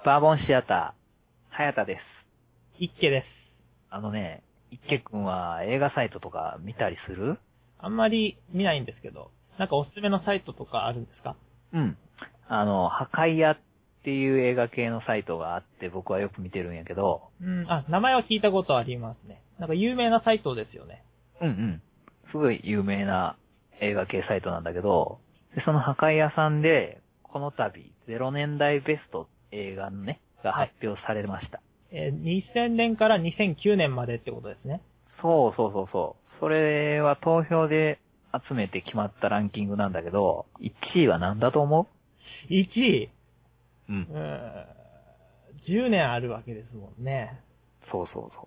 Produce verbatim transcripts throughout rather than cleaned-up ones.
バーボンシアター、早田です。 一家です。 あのね、一家くんは映画サイトとか見たりする？ あんまり見ないんですけど、なんかおすすめのサイトとかあるんですか？ うん。あの、破壊屋っていう映画系のサイトがあって僕はよく見てるんやけど。 うん、あ、名前は聞いたことありますね。なんか有名なサイトですよね。 うんうん。すごい有名な映画系サイトなんだけど、でその破壊屋さんで、この度、ゼロねんだいベスト映画のね、が発表されました。 はい、えー、にせんねんからにせんきゅうねんまでってことですね。 そうそうそうそう。それは投票で集めて決まったランキングなんだけど、いちいは何だと思う ?いち 位。 うん。 うーん。じゅうねんあるわけですもんね。 そうそうそう。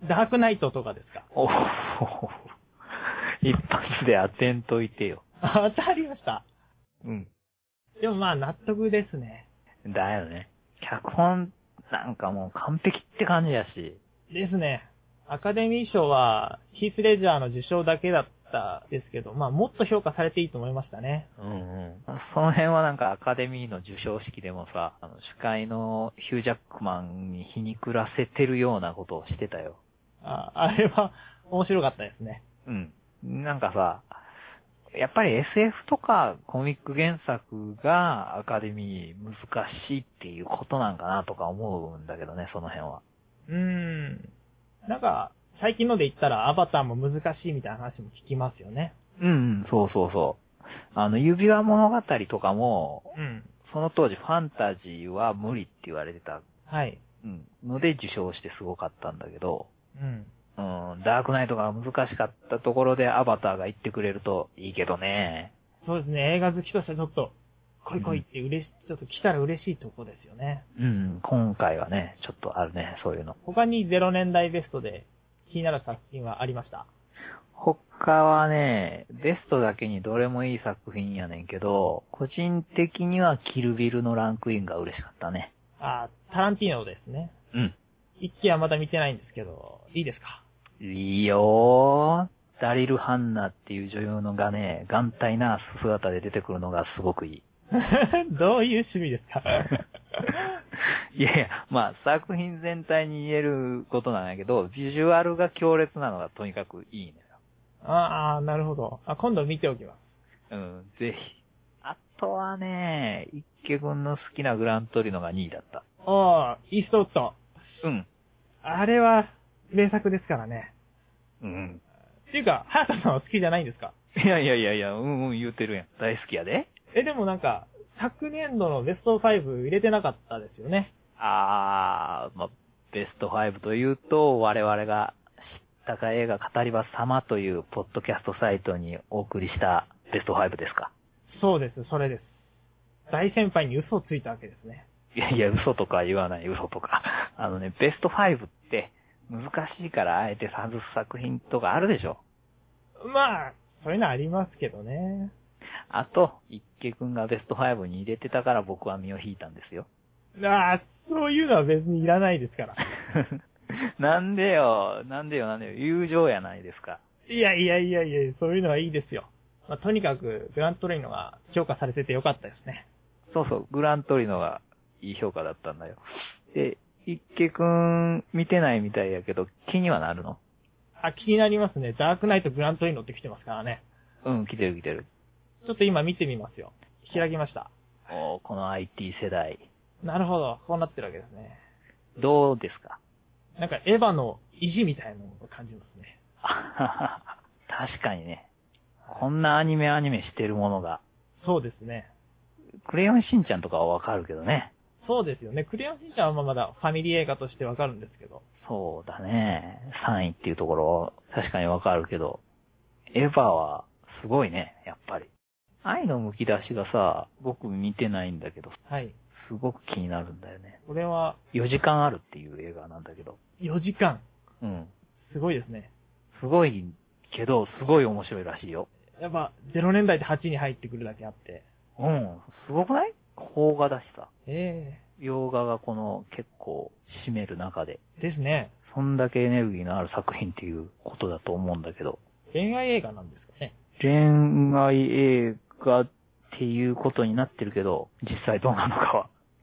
ダークナイトとかですか？ おほほ一発で当てんといてよ。 当たりました。 うん。 でもまあ納得ですね。 だよね。脚本なんかもう完璧って感じやし。 ですね。アカデミー賞はヒース・レジャーの受賞だけだったですけど、まあもっと評価されていいと思いましたね。 うんうん。その辺はなんかアカデミーの授賞式でもさ、あの司会のヒュージャックマンに皮肉らせてるようなことをしてたよ。 あ、あれは面白かったですね。 うん。なんかさ、やっぱり エスエフ とかコミック原作がアカデミー難しいっていうことなんかなとか思うんだけどね、その辺は。 うーん。なんか、最近ので言ったらアバターも難しいみたいな話も聞きますよね。 うんうん、そうそうそう。あの、指輪物語とかも、 うん。 その当時ファンタジーは無理って言われてた。 はい。 うん。ので受賞してすごかったんだけど、 うん。 うん、ダークナイトが難しかったところでアバターが言ってくれるといいけどね。 そうですね。映画好きとしてはちょっと、来い来いって嬉し、ちょっと来たら嬉しいとこですよね。 うん、今回はね、ちょっとあるね、そういうの。 他にゼロねんだいベストで気になる作品はありました？ 他はね、ベストだけにどれもいい作品やねんけど、個人的にはキルビルのランクインが嬉しかったね。 あ、タランティーノですね。 うん。 一期はまだ見てないんですけど、いいですか？ いいよー。ダリル・ハンナっていう女優のがね、眼帯ナース姿で出てくるのがすごくいい。 どういう趣味ですか？ いやいや、まあ作品全体に言えることなんだけど、ビジュアルが強烈なのがとにかくいいのよ。 ああ、なるほど。あ、今度見ておきます。 うん、ぜひ。あとはね、一家君の好きなグラントリノがにいだった。 ああ、イーストウッド。 うん。 あれは、名作ですからね。 うん。 っていうか、ハヤタさんは好きじゃないんですか？ いやいやいやいや、うんうん言うてるやん。大好きやで。 え、でもなんか、昨年度のベストファイブ入れてなかったですよね。 あー、まあ、ベストファイブというと、我々が知ったか映画語り場様というポッドキャストサイトにお送りしたベストファイブですか？ そうです、それです。大先輩に嘘をついたわけですね。 いやいや、嘘とか言わない、嘘とか。あのね、ベストファイブって難しいからあえて外す作品とかあるでしょ。 まあ、そういうのありますけどね。 あと、一家くんがベストファイブに入れてたから僕は身を引いたんですよ。 ああ、そういうのは別にいらないですから。 なんでよ、なんでよ、なんでよ、友情やないですか。 いやいやいやいや、そういうのはいいですよ。まあ、とにかく、グラントレイノが評価されててよかったですね。 そうそう、グラントリノがいい評価だったんだよ。で、一家くん見てないみたいやけど、気にはなるの？ あ、気になりますね。ダークナイトグラントレイノって来てますからね。 うん、来てる来てる。 ちょっと今見てみますよ。開きました。 おー、この アイティー 世代。 なるほど。こうなってるわけですね。 どうですか？ なんか、エヴァの意地みたいなのを感じますね。 確かにね。こんなアニメアニメしてるものが。 そうですね。 クレヨンしんちゃんとかはわかるけどね。 そうですよね。クレヨンしんちゃんはまだファミリー映画としてわかるんですけど。 そうだね。さんいっていうところ、確かにわかるけど、エヴァはすごいね、やっぱり。愛の剥き出しがさ、僕見てないんだけど、 はい。 すごく気になるんだよね。 これは、 よじかんあるっていう映画なんだけど。 よじかん。 うん。 すごいですね。 すごいけど、すごい面白いらしいよ。 やっぱ、ゼロねんだいではちに入ってくるだけあって。 うん。すごくない？邦画だしさ。 え洋画がこの結構占める中で。 えですね。 そんだけエネルギーのある作品っていうことだと思うんだけど。 恋愛映画なんですかね。 恋愛映画っていうことになってるけど、実際どうなのかは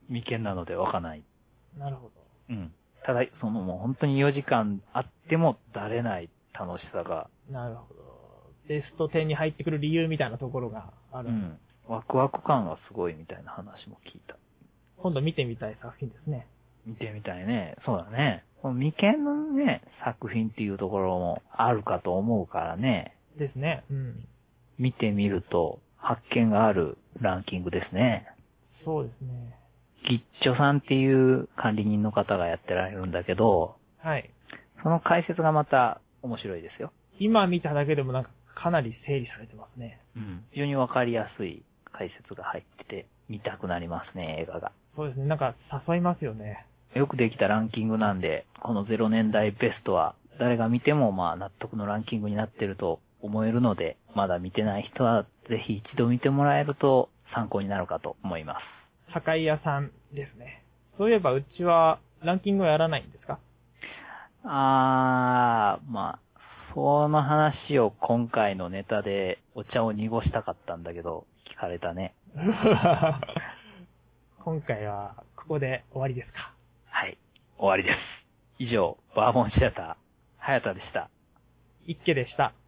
眉間なので湧かない。 なるほど。 うん。ただ、そのもう本当によじかんあってもだれない楽しさが。 なるほど。ベストじゅうに入ってくる理由みたいなところがある。 うん。ワクワク感がすごいみたいな話も聞いた。 今度見てみたい作品ですね。 見てみたいね。そうだね。この眉間のね、作品っていうところもあるかと思うからね。 ですね。うん。 見てみると発見があるランキングですね。 そうですね。 ギッチョさんっていう管理人の方がやってられるんだけど、 はい。 その解説がまた面白いですよ。 今見ただけでもなんかかなり整理されてますね。 うん。非常にわかりやすい解説が入ってて、見たくなりますね、映画が。 そうですね。なんか誘いますよね。 よくできたランキングなんで、このゼロねんだいベストは誰が見てもまあ納得のランキングになってると思えるので、まだ見てない人はぜひ一度見てもらえると参考になるかと思います。 破壊屋さんですね。そういえばうちはランキングはやらないんですか？ あー、まあ、その話を今回のネタでお茶を濁したかったんだけど、聞かれたね。 今回はここで終わりですか？ はい、終わりです。以上、バーボンシアター、早田でした。 一家でした。